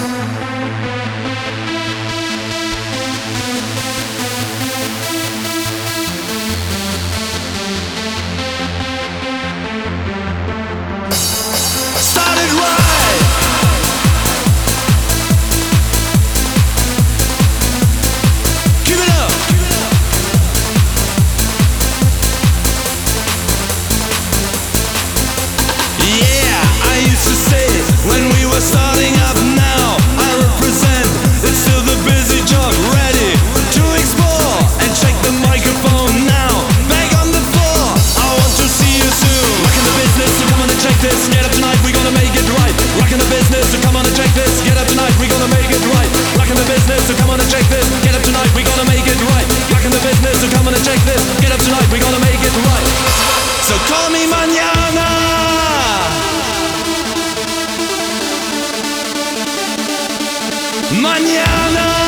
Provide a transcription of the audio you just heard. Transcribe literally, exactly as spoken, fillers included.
Starting up now, I represent, it's still the busy job, ready to explore, and check the microphone now, back on the floor, I want to see you soon. Rockin' the business, so come on and check this, get up tonight, we gonna make it right. Rockin' the business, so come on and check this, get up tonight, we gonna make it right. Rockin' the business, so come on and check this, get up tonight, we gonna make it right. Rockin' the business, so come on and check this, get up tonight, we gonna make it right. So call me mañana. Mañana.